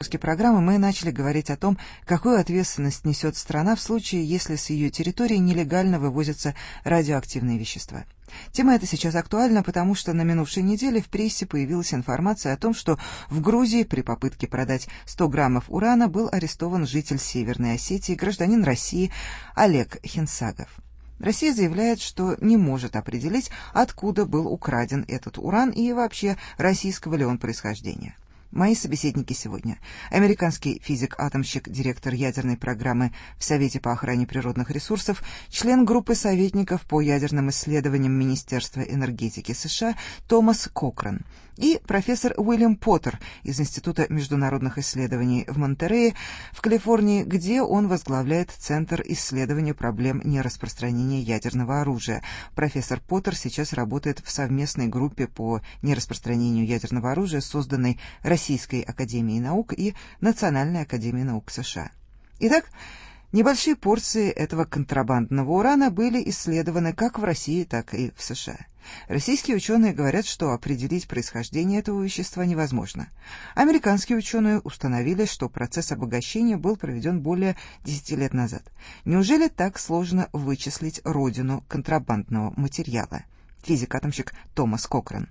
выпуске программы мы начали говорить о том, какую ответственность несет страна в случае, если с ее территории нелегально вывозятся радиоактивные вещества. Тема эта сейчас актуальна, потому что на минувшей неделе в прессе появилась информация о том, что в Грузии при попытке продать 100 граммов урана был арестован житель Северной Осетии, гражданин России Олег Хинсагов. Россия заявляет, что не может определить, откуда был украден этот уран и вообще российского ли он происхождения. Мои собеседники сегодня: американский физик-атомщик, директор ядерной программы в Совете по охране природных ресурсов, член группы советников по ядерным исследованиям Министерства энергетики США Томас Кокрен и профессор Уильям Поттер из Института международных исследований в Монтерее, в Калифорнии, где он возглавляет Центр исследования проблем нераспространения ядерного оружия. Профессор Поттер сейчас работает в совместной группе по нераспространению ядерного оружия, созданной Российской академией наук и Национальной академией наук США. Итак, небольшие порции этого контрабандного урана были исследованы как в России, так и в США. Российские ученые говорят, что определить происхождение этого вещества невозможно. Американские ученые установили, что процесс обогащения был проведен более 10 лет назад. Неужели так сложно вычислить родину контрабандного материала? Физик-атомщик Томас Кокрен.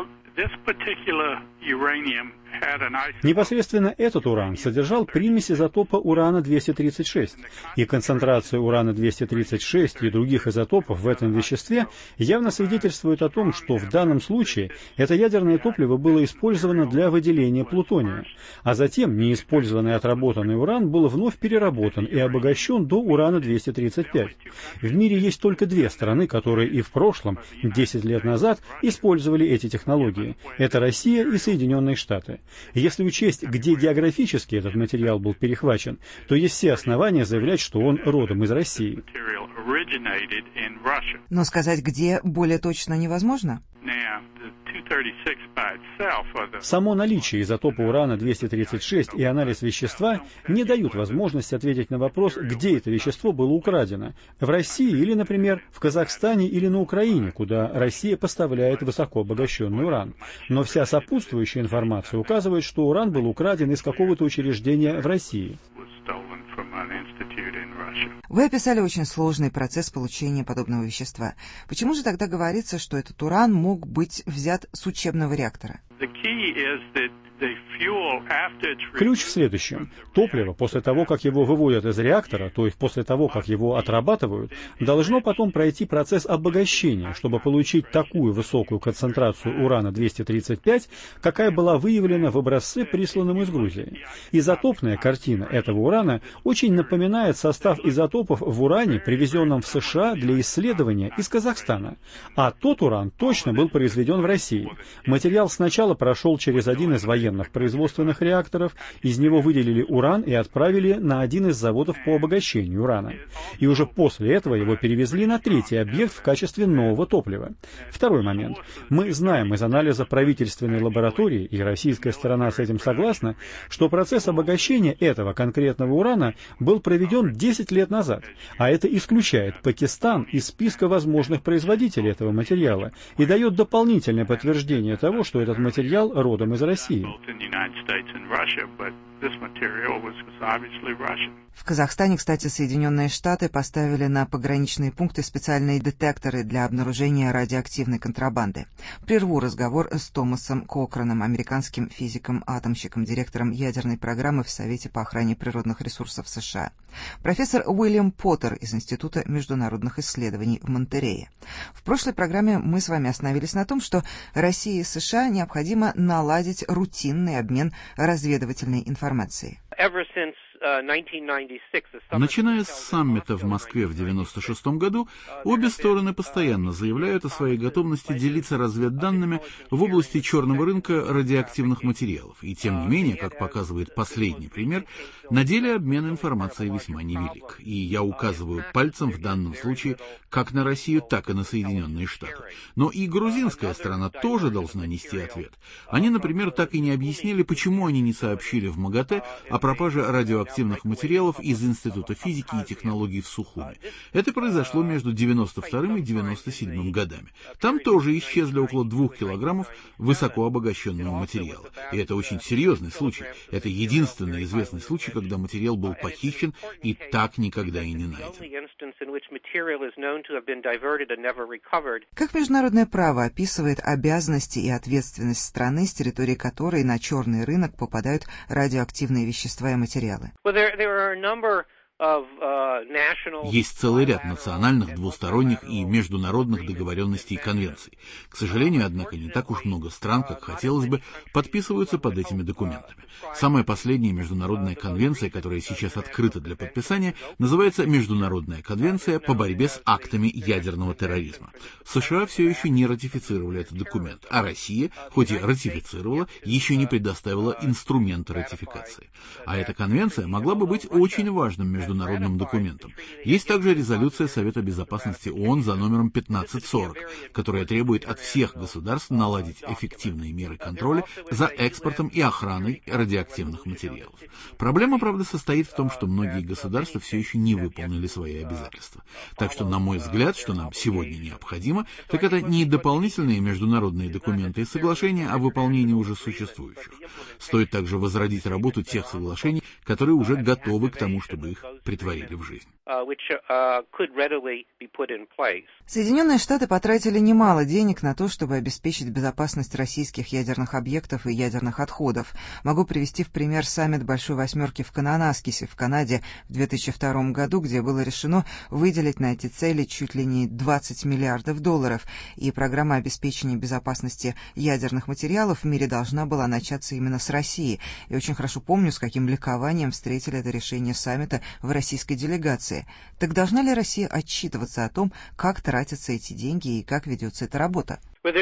Непосредственно этот уран содержал примесь изотопа урана-236, и концентрация урана-236 и других изотопов в этом веществе явно свидетельствует о том, что в данном случае это ядерное топливо было использовано для выделения плутония, а затем неиспользованный отработанный уран был вновь переработан и обогащен до урана-235. В мире есть только две страны, которые и в прошлом, 10 лет назад, использовали эти технологии. Это Россия и Соединенные Штаты. Если учесть, где географически этот материал был перехвачен, то есть все основания заявлять, что он родом из России. Но сказать, где, более точно невозможно? Само наличие изотопа урана-236 и анализ вещества не дают возможности ответить на вопрос, где это вещество было украдено. В России или, например, в Казахстане или на Украине, куда Россия поставляет высоко обогащенный уран. Но вся сопутствующая информация указывает, что уран был украден из какого-то учреждения в России. Вы описали очень сложный процесс получения подобного вещества. Почему же тогда говорится, что этот уран мог быть взят с учебного реактора? Ключ в следующем. Топливо, после того, как его выводят из реактора, то есть после того, как его отрабатывают, должно потом пройти процесс обогащения, чтобы получить такую высокую концентрацию урана-235, какая была выявлена в образце, присланном из Грузии. Изотопная картина этого урана очень напоминает состав изотопов в уране, привезенном в США для исследования из Казахстана. А тот уран точно был произведен в России. Материал сначала прошел через один из военных производственных реакторов, из него выделили уран и отправили на один из заводов по обогащению урана. И уже после этого его перевезли на третий объект в качестве нового топлива. Второй момент. Мы знаем из анализа правительственной лаборатории, и российская сторона с этим согласна, что процесс обогащения этого конкретного урана был проведен 10 лет назад, а это исключает Пакистан из списка возможных производителей этого материала и дает дополнительное подтверждение того, что этот материал родом из России. В Казахстане, кстати, Соединенные Штаты поставили на пограничные пункты специальные детекторы для обнаружения радиоактивной контрабанды. Прерву разговор с Томасом Кокреном, американским физиком-атомщиком, директором ядерной программы в Совете по охране природных ресурсов США. Профессор Уильям Поттер из Института международных исследований в Монтерее. В прошлой программе мы с вами остановились на том, что России и США необходимо наладить рутинный обмен разведывательной информацией. Начиная с саммита в Москве в 1996 году, обе стороны постоянно заявляют о своей готовности делиться разведданными в области черного рынка радиоактивных материалов. И тем не менее, как показывает последний пример, на деле обмен информацией весьма невелик. И я указываю пальцем в данном случае как на Россию, так и на Соединенные Штаты. Но и грузинская сторона тоже должна нести ответ. Они, например, так и не объяснили, почему они не сообщили в МАГАТЭ о пропаже радиоактивных радиоактивных материалов из Института физики и технологий в Сухуми. Это произошло между 92 и 97 годами. Там тоже исчезли около 2 килограммов высокообогащенного материала. И это очень серьезный случай. Это единственный известный случай, когда материал был похищен и так никогда и не найден. Как международное право описывает обязанности и ответственность страны, с территории которой на черный рынок попадают радиоактивные вещества и материалы? Есть целый ряд национальных, двусторонних и международных договоренностей и конвенций. К сожалению, однако, не так уж много стран, как хотелось бы, подписываются под этими документами. Самая последняя международная конвенция, которая сейчас открыта для подписания, называется Международная конвенция по борьбе с актами ядерного терроризма. США все еще не ратифицировали этот документ, а Россия, хоть и ратифицировала, еще не предоставила инструменты ратификации. А эта конвенция могла бы быть очень важным международным документом. Есть также резолюция Совета Безопасности ООН за номером 1540, которая требует от всех государств наладить эффективные меры контроля за экспортом и охраной радиоактивных материалов. Проблема, правда, состоит в том, что многие государства все еще не выполнили свои обязательства. Так что, на мой взгляд, что нам сегодня необходимо, так это не дополнительные международные документы и соглашения о выполнении уже существующих. Стоит также возродить работу тех соглашений, которые уже готовы к тому, чтобы их претворили в жизнь. Соединенные Штаты потратили немало денег на то, чтобы обеспечить безопасность российских ядерных объектов и ядерных отходов. Могу привести в пример саммит Большой Восьмерки в Кананаскисе в Канаде в 2002 году, где было решено выделить на эти цели чуть ли не $20 миллиардов, и программа обеспечения безопасности ядерных материалов в мире должна была начаться именно с России. И очень хорошо помню, с каким ликованием встретили это решение саммита в российской делегации. Так должна ли Россия отчитываться о том, как тратятся эти деньги и как ведется эта работа? Вы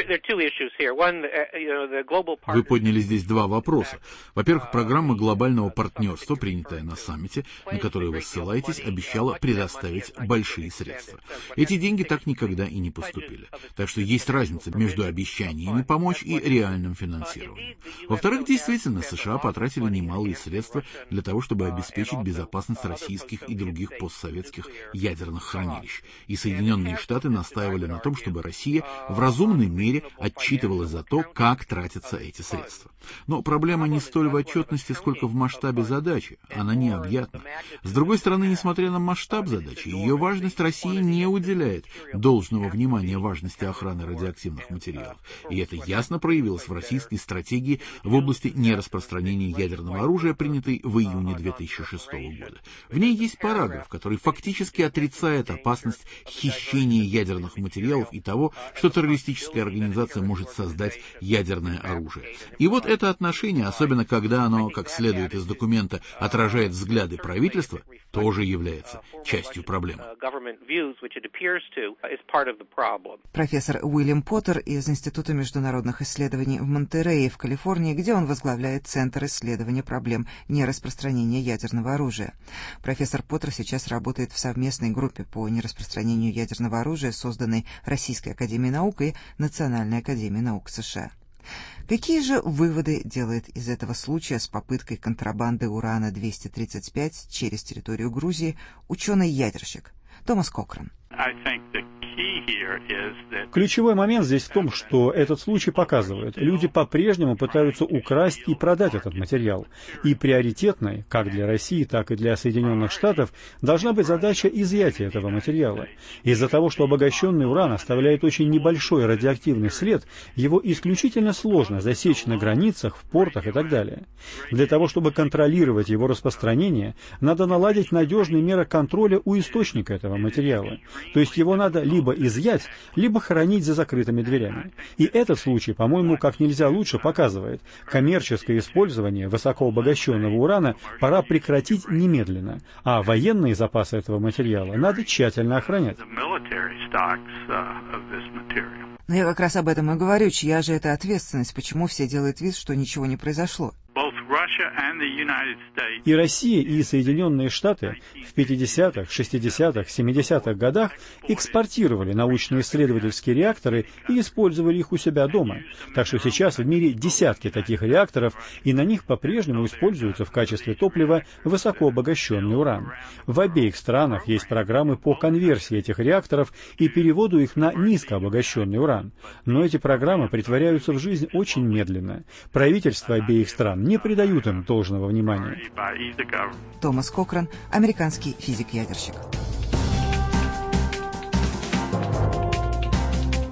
подняли здесь два вопроса. Во-первых, программа глобального партнерства, принятая на саммите, на которую вы ссылаетесь, обещала предоставить большие средства. Эти деньги так никогда и не поступили. Так что есть разница между обещаниями помочь и реальным финансированием. Во-вторых, действительно, США потратили немалые средства для того, чтобы обеспечить безопасность российских и других постсоветских ядерных хранилищ. И Соединенные Штаты настаивали на том, чтобы Россия в разумной мере отчитывалась за то, как тратятся эти средства. Но проблема не столь в отчетности, сколько в масштабе задачи. Она необъятна. С другой стороны, несмотря на масштаб задачи, ее важность Россия не уделяет должного внимания важности охраны радиоактивных материалов. И это ясно проявилось в российской стратегии в области нераспространения ядерного оружия, принятой в июне 2006 года. В ней есть параграф, который фактически отрицает опасность хищения ядерных материалов и того, что террористическая организация может создать ядерное оружие. И вот это отношение, особенно когда оно, как следует из документа, отражает взгляды правительства, тоже является частью проблемы. Профессор Уильям Поттер из Института международных исследований в Монтерее в Калифорнии, где он возглавляет Центр исследования проблем нераспространения ядерного оружия. Профессор Поттер сейчас работает в совместной группе по нераспространению ядерного оружия, созданной Российской академией наук и Национальной академией наук США. Какие же выводы делает из этого случая с попыткой контрабанды урана-235 через территорию Грузии ученый-ядерщик Томас Кохран? Ключевой момент здесь в том, что этот случай показывает, люди по-прежнему пытаются украсть и продать этот материал. И приоритетной, как для России, так и для Соединенных Штатов, должна быть задача изъятия этого материала. Из-за того, что обогащенный уран оставляет очень небольшой радиоактивный след, его исключительно сложно засечь на границах, в портах и так далее. Для того, чтобы контролировать его распространение, надо наладить надежные меры контроля у источника этого материала. То есть его надо либо изъять, либо хранить за закрытыми дверями. И этот случай, по-моему, как нельзя лучше показывает, коммерческое использование высокообогащенного урана пора прекратить немедленно, а военные запасы этого материала надо тщательно охранять. Но я как раз об этом и говорю, чья же это ответственность, почему все делают вид, что ничего не произошло. И Россия, и Соединенные Штаты в 50-х, 60-х, 70-х годах экспортировали научно-исследовательские реакторы и использовали их у себя дома. Так что сейчас в мире десятки таких реакторов, и на них по-прежнему используется в качестве топлива высокообогащенный уран. В обеих странах есть программы по конверсии этих реакторов и переводу их на низкообогащенный уран. Но эти программы притворяются в жизнь очень медленно. Правительства обеих стран не придают им должного внимания. Томас Кохран, американский физик-ядерщик.